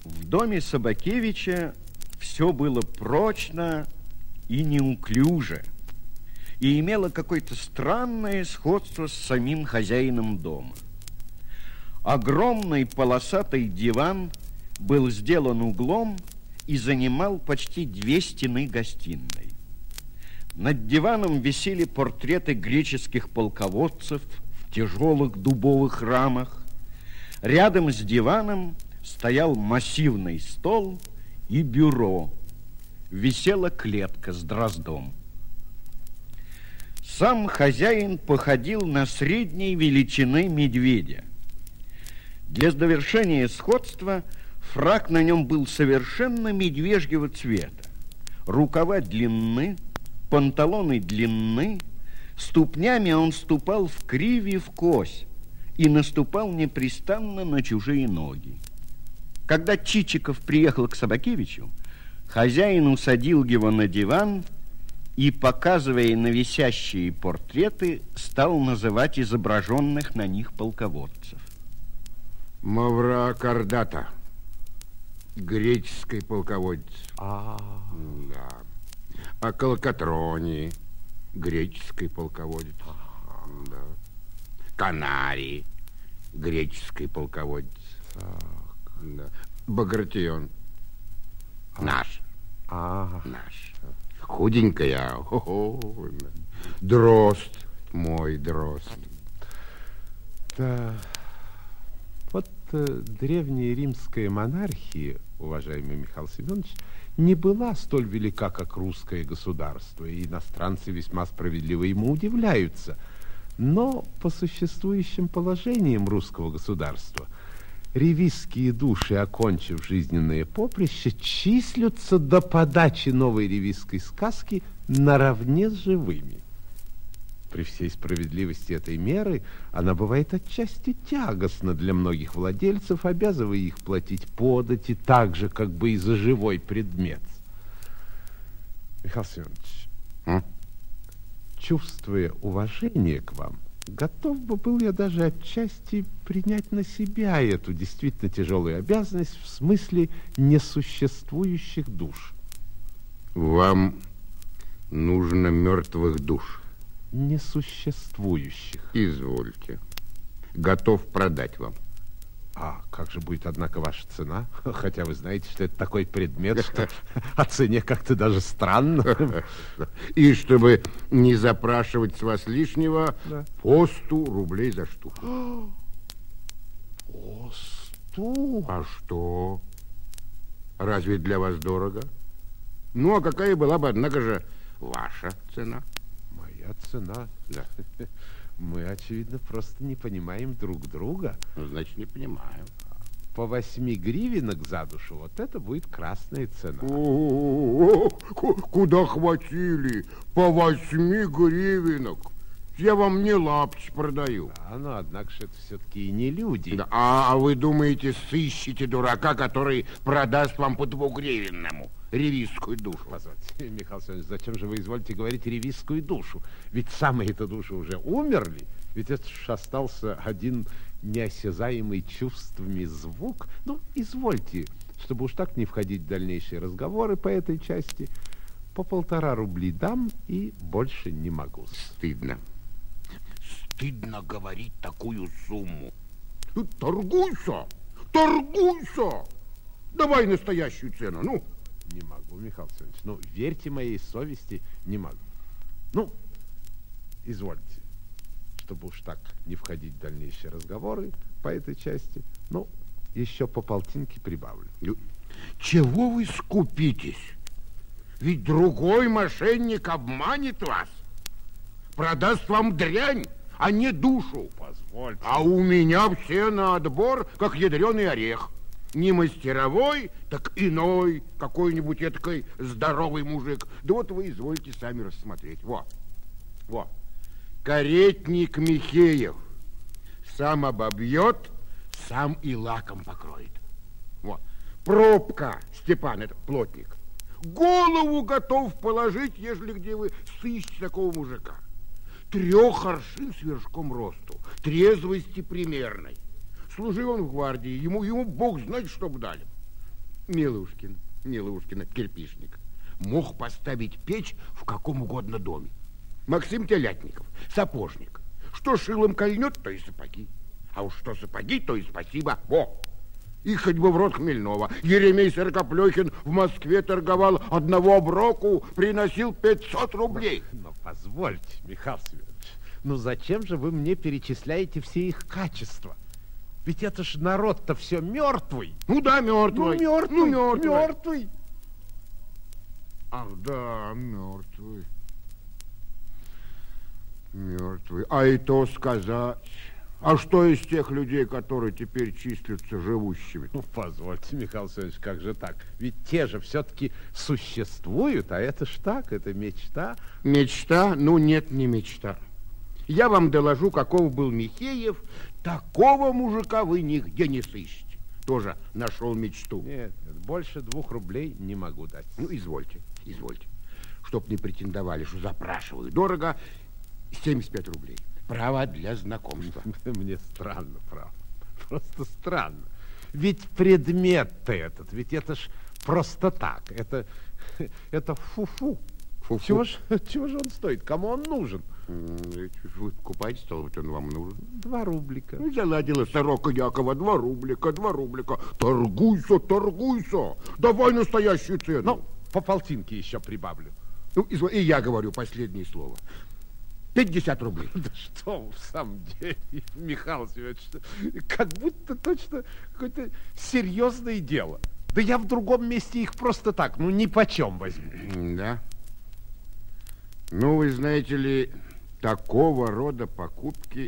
В доме Собакевича все было прочно и неуклюже, и имело какое-то странное сходство с самим хозяином дома. Огромный полосатый диван был сделан углом и занимал почти 2 стены гостиной. Над диваном висели портреты греческих полководцев в тяжелых дубовых рамах. Рядом с диваном стоял массивный стол и бюро. Висела клетка с дроздом. Сам хозяин походил на средней величины медведя. Для довершения сходства фрак на нем был совершенно медвежьего цвета. Рукава длинны, панталоны длинны, ступнями он ступал в кривь и в кось и наступал непрестанно на чужие ноги. Когда Чичиков приехал к Собакевичу, хозяин усадил его на диван и, показывая на висящие портреты, стал называть изображенных на них полководцев. Маврокордата, греческий полководец. Да. А Калкатрони, греческий полководец. Да. Канарий, греческий полководец. Да. Багратион, наш. Наш. Худенькая. Дрозд, мой дрозд. Да. Вот древняя римская монархия, уважаемый Михаил Семенович, не была столь велика, как русское государство, и иностранцы весьма справедливо ему удивляются. Но по существующим положениям русского государства ревизские души, окончив жизненное поприще, числятся до подачи новой ревизской сказки наравне с живыми. При всей справедливости этой меры она бывает отчасти тягостна для многих владельцев, обязывая их платить подати так же, как бы и за живой предмет. Михаил Семенович, чувствуя уважение к вам, готов бы был я даже отчасти принять на себя эту действительно тяжелую обязанность в смысле несуществующих душ. Вам нужно мертвых душ. Несуществующих. Извольте. Готов продать вам. А как же будет, однако, ваша цена? Хотя вы знаете, что это такой предмет, что о цене как-то даже странно. И чтобы не запрашивать с вас лишнего, по 100 рублей за штуку. По 100? А что? Разве для вас дорого? Ну, а какая была бы, однако же, ваша цена? Моя цена? Да. Мы, очевидно, просто не понимаем друг друга. Ну, значит, не понимаю. По 8 гривенок за душу, вот это будет красная цена. Куда хватили? По 8 гривенок. Я вам не лапти продаю. Да, но, однако же, это все-таки и не люди. Да, а вы думаете, сыщите дурака, который продаст вам по 2-гривенному ревизскую душу? Позвольте, Михаил Семенович, зачем же вы изволите говорить ревизскую душу? Ведь самые-то души уже умерли. Ведь это ж остался один неосязаемый чувствами звук. Ну, извольте, чтобы уж так не входить в дальнейшие разговоры по этой части, по 1,5 рубля дам и больше не могу. Стыдно. Стыдно говорить такую сумму. Торгуйся! Торгуйся! Давай настоящую цену, ну. Не могу, Михаил Семенович. Ну, верьте моей совести, не могу. Ну, извольте, чтобы уж так не входить в дальнейшие разговоры по этой части. Ну, еще по полтинке прибавлю. Чего вы скупитесь? Ведь другой мошенник обманет вас. Продаст вам дрянь, а не душу. Позвольте. А у меня все на отбор, как ядреный орех. Не мастеровой, так иной, какой-нибудь этакой здоровый мужик. Да вот вы извольте сами рассмотреть. Во. Каретник Михеев. Сам обобьет, сам и лаком покроет. Вот. Пробка Степан, это плотник. Голову готов положить, ежели где вы сыщете такого мужика. 3 аршин с вершком росту, трезвости примерной. Служил он в гвардии, ему Бог знает, что бы дали. Милушкин, кирпичник, мог поставить печь в каком угодно доме. Максим Телятников, сапожник. Что шилом кольнет, то и сапоги. А уж что сапоги, то и спасибо. Во! И хоть бы в рот хмельного. Еремей Сорокоплехин в Москве торговал одного оброку, приносил 500 рублей. Но позвольте, Михаил Семенович, ну зачем же вы мне перечисляете все их качества? Ведь это ж народ-то все мертвый. Ну да, мертвый. Мертвый. Ах да, мертвый. Мертвый. А и то сказать. А что из тех людей, которые теперь числятся живущими? Ну, позвольте, Михаил Семенович, как же так? Ведь те же все-таки существуют, а это ж так, это мечта. Мечта? Ну, нет, не мечта. Я вам доложу, каков был Михеев, такого мужика вы нигде не сыщете. Тоже нашел мечту. Нет, больше 2 рублей не могу дать. Ну, извольте. Чтоб не претендовали, что запрашиваю дорого, 75 рублей. Право для знакомства. Мне странно, право. Просто странно. Ведь предмет-то этот, ведь это ж просто так. Это фу-фу. Чего же он стоит? Кому он нужен? Вы покупаете, стало быть, он вам нужен? 2 рублика. Ну, заладила сорока Якова, 2 рублика. Торгуйся. Давай настоящую цену. Ну, по полтинке еще прибавлю. Ну, и я говорю последнее слово. 50 рублей. Да что вы в самом деле, Михаил Семенович, как будто точно какое-то серьезное дело. Да я в другом месте их просто так, ну, ни почем возьму. Да. Ну, вы знаете ли, такого рода покупки...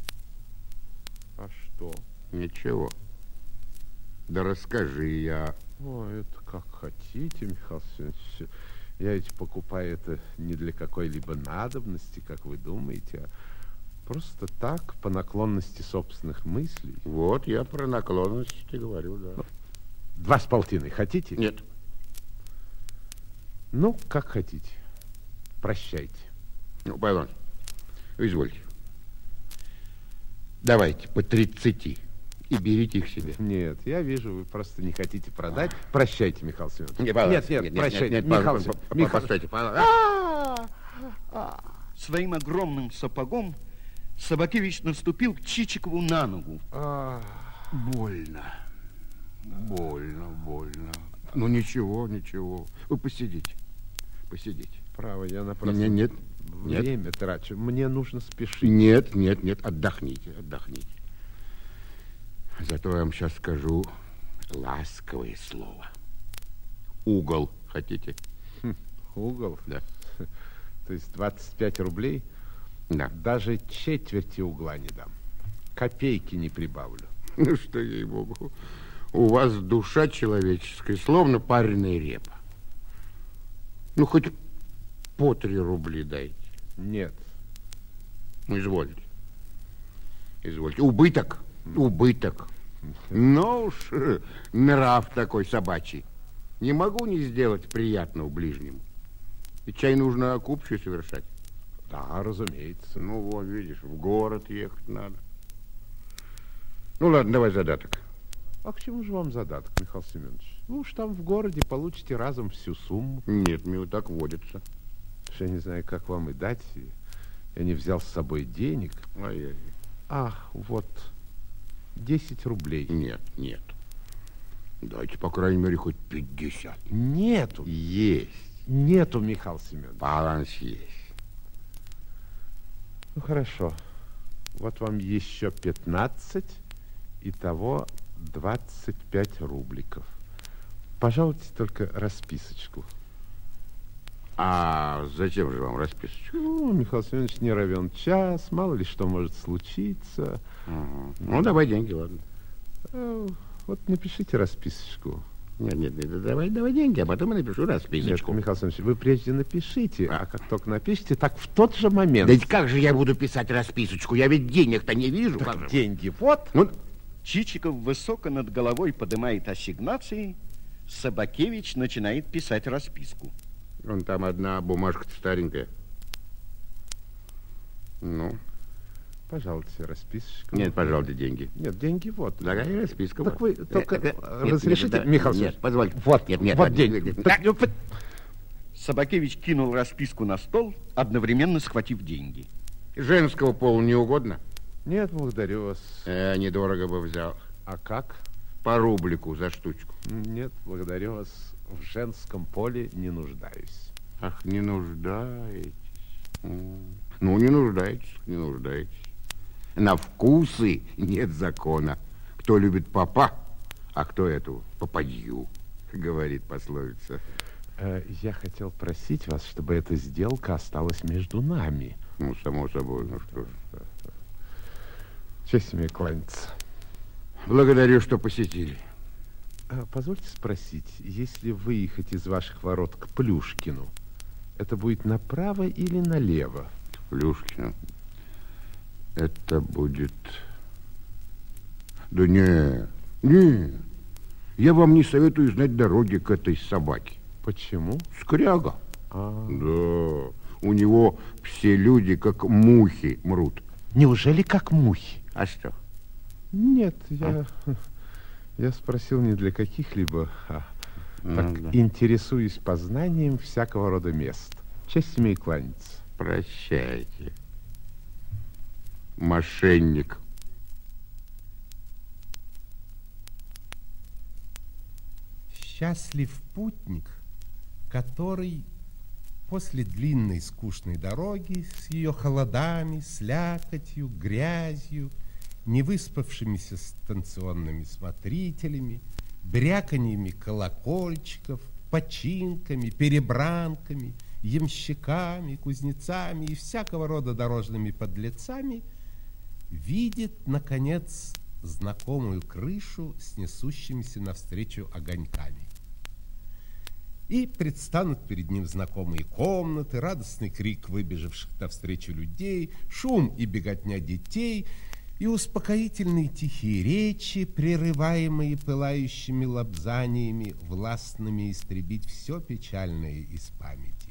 А что? Ничего. Да расскажи я. О, это как хотите, Михаил Семенович. Я ведь покупаю это не для какой-либо надобности, как вы думаете, а просто так, по наклонности собственных мыслей. Вот, я про наклонности говорю, да. 2,5 хотите? Нет. Ну, как хотите. Прощайте. Ну, Павел Иванович, извольте. Давайте по 30 и берите их себе. Нет, я вижу, вы просто не хотите продать. Прощайте, Михаил Семенович. Нет, прощайте. Михаил Семенович. Постойте, Своим огромным сапогом Собакевич наступил Чичикову на ногу. Больно. Ну, ничего. Вы посидите. Право, я напрасно Нет. время трачу. Мне нужно спешить. Нет. Отдохните. Зато я вам сейчас скажу ласковое слово. Угол хотите? Угол? Да. То есть 25 рублей? Да. Даже четверти угла не дам. Копейки не прибавлю. Ну что, ей-богу, у вас душа человеческая, словно пареная репа. Ну, хоть по 3 рубля дайте. Нет. Ну, извольте. Убыток. Ну уж, нрав такой собачий. Не могу не сделать приятного ближнему. Ведь чай нужно купчую совершать. Да, разумеется. Ну, вот, видишь, в город ехать надо. Ну, ладно, давай задаток. А к чему же вам задаток, Михаил Семенович? Вы уж там в городе получите разом всю сумму. Нет, мне вот так водится. Я не знаю, как вам и дать. Я не взял с собой денег. Ай-яй. Ах, вот, 10 рублей. Нет. Дайте, по крайней мере, хоть 50. Нету. Есть. Нету, Михаил Семенович. Баланс есть. Ну, хорошо. Вот вам еще 15, итого 25 рубликов. Пожалуйте только расписочку. А зачем же вам расписочку? Ну, Михаил Семенович, не равен час, мало ли что может случиться. Угу. Ну, давай деньги, ладно. Вот напишите расписочку. Нет, давай деньги, а потом я напишу расписочку. Нет, Михаил Семенович, вы прежде напишите, а как только напишите, так в тот же момент. Да ведь как же я буду писать расписочку? Я ведь денег-то не вижу. Так деньги, вот. Ну, Чичиков высоко над головой поднимает ассигнации, Собакевич начинает писать расписку. вон там одна бумажка старенькая. Ну, Пожалуйте, расписочку. Нет, пожалуйста, деньги. Нет, деньги вот. Дорогая расписка. Так вот. вы только разрешите, Михаил Нет, позвольте. Вот, нет, вот деньги. Собакевич кинул расписку на стол, одновременно схватив деньги. Женского пола не угодно? Нет, благодарю вас. Недорого бы взял. А как? По рублику за штучку. Нет, благодарю вас. В женском поле не нуждаюсь. Ах, не нуждаетесь. Ну, не нуждаетесь, не нуждаетесь. На вкусы нет закона. Кто любит попа, а кто эту попадью, говорит пословица. Я хотел просить вас, чтобы эта сделка осталась между нами. Ну, само собой, ну что ж. Честь имею кланяться. Благодарю, что посетили. Позвольте спросить, если выехать из ваших ворот к Плюшкину, это будет направо или налево? К Плюшкину? Это будет... Да не. Я вам не советую знать дороги к этой собаке. Почему? Скряга. Да. У него все люди как мухи мрут. Неужели как мухи? А что? Нет, я спросил не для каких-либо, так интересуюсь познанием всякого рода мест. Честь имею кланяться. Прощайте. Мошенник. Счастлив путник, который после длинной скучной дороги с ее холодами, слякотью, грязью, невыспавшимися станционными смотрителями, бряканьями колокольчиков, починками, перебранками, ямщиками, кузнецами и всякого рода дорожными подлецами, видит, наконец, знакомую крышу с несущимися навстречу огоньками. И предстанут перед ним знакомые комнаты, радостный крик выбежавших навстречу людей, шум и беготня детей и успокоительные тихие речи, прерываемые пылающими лобзаниями, властными истребить все печальное из памяти.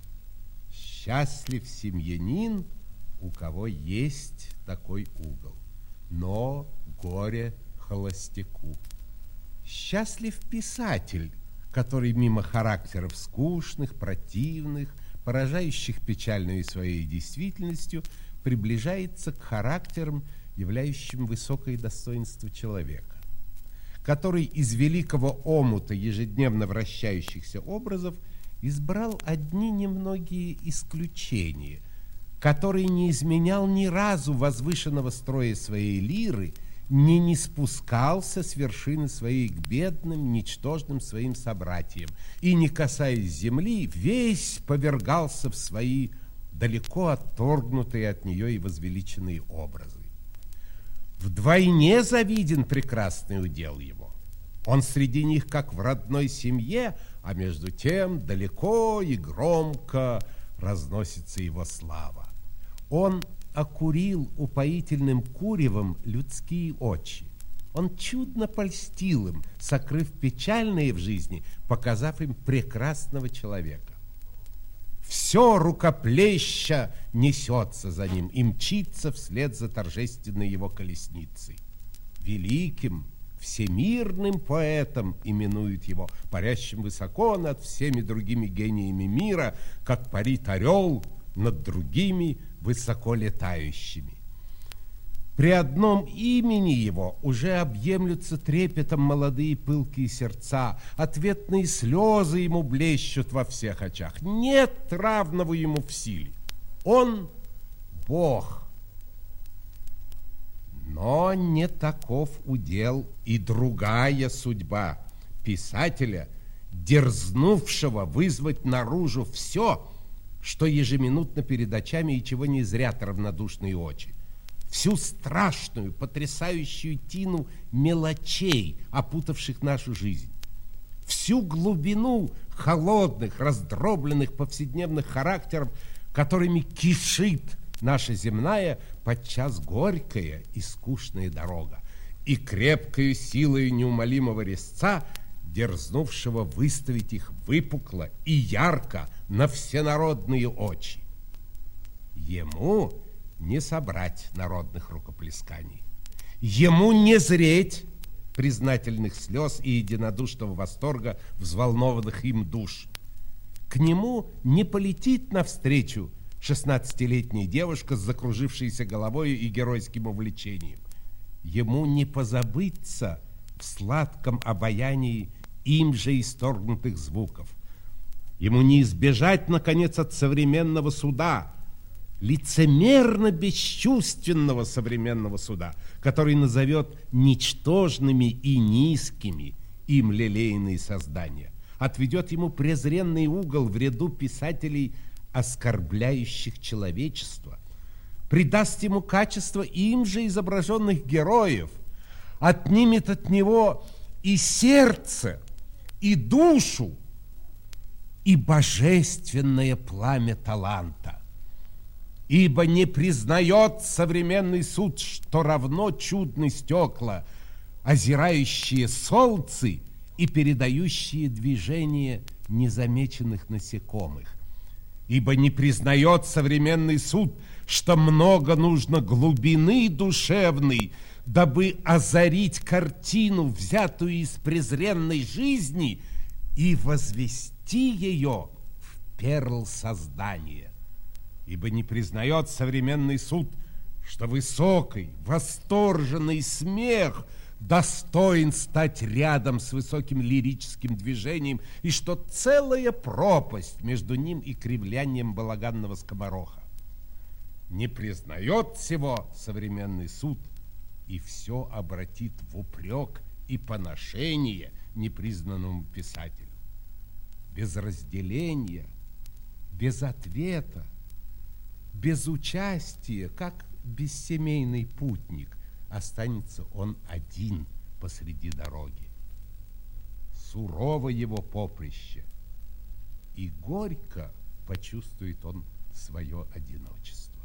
Счастлив семьянин, у кого есть такой угол, но горе холостяку. Счастлив писатель, который мимо характеров скучных, противных, поражающих печальной своей действительностью, приближается к характерам, являющим высокое достоинство человека, который из великого омута ежедневно вращающихся образов избрал одни немногие исключения, который не изменял ни разу возвышенного строя своей лиры, не спускался с вершины своей к бедным, ничтожным своим собратьям, и, не касаясь земли, весь повергался в свои далеко отторгнутые от нее и возвеличенные образы. Вдвойне завиден прекрасный удел его. Он среди них, как в родной семье, а между тем далеко и громко разносится его слава. Он окурил упоительным куревом людские очи. Он чудно польстил им, сокрыв печальные в жизни, показав им прекрасного человека. Все рукоплеща несется за ним и мчится вслед за торжественной его колесницей. Великим, всемирным поэтом именуют его, парящим высоко над всеми другими гениями мира, как парит орел над другими высоко летающими. При одном имени его уже объемлются трепетом молодые пылкие сердца, ответные слезы ему блещут во всех очах. Нет равного ему в силе. Он Бог. Но не таков удел и другая судьба писателя, дерзнувшего вызвать наружу все, что ежеминутно перед очами и чего не зрят равнодушные очи. Всю страшную, потрясающую тину мелочей, опутавших нашу жизнь. Всю глубину холодных, раздробленных повседневных характеров, которыми кишит наша земная, подчас горькая и скучная дорога, и крепкою силой неумолимого резца, дерзнувшего выставить их выпукло и ярко на всенародные очи. Ему не собрать народных рукоплесканий. Ему не зреть признательных слез и единодушного восторга взволнованных им душ. К нему не полетит навстречу 16-летняя девушка с закружившейся головой и геройским увлечением. Ему не позабыться в сладком обаянии им же исторгнутых звуков. Ему не избежать, наконец, от современного суда, лицемерно-бесчувственного современного суда, который назовет ничтожными и низкими им лелеянные создания, отведет ему презренный угол в ряду писателей, оскорбляющих человечество, придаст ему качество им же изображенных героев, отнимет от него и сердце, и душу, и божественное пламя таланта. Ибо не признает современный суд, что равно чудны стекла, озирающие солнце и передающие движение незамеченных насекомых. Ибо не признает современный суд, что много нужно глубины душевной, дабы озарить картину, взятую из презренной жизни, и возвести ее в перл создания. Ибо не признает современный суд, что высокий, восторженный смех достоин стать рядом с высоким лирическим движением, и что целая пропасть между ним и кривлянием балаганного скомороха. Не признает всего современный суд, и все обратит в упрек и поношение непризнанному писателю. Без разделения, без ответа, без участия, как бессемейный путник, останется он один посреди дороги. Сурово его поприще, и горько почувствует он свое одиночество.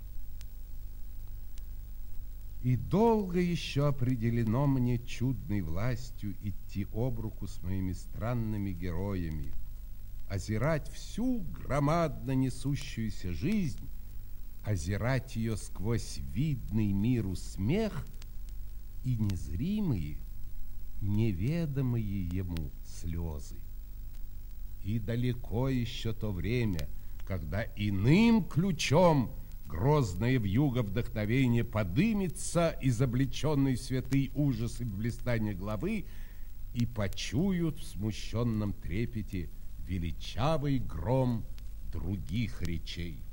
И долго еще определено мне чудной властью идти об руку с моими странными героями, озирать всю громадно несущуюся жизнь, озирать ее сквозь видный миру смех и незримые, неведомые ему слезы. И далеко еще то время, когда иным ключом грозное вьюга вдохновения подымется из облеченной в святый ужас и блистания главы, и почуют в смущенном трепете величавый гром других речей.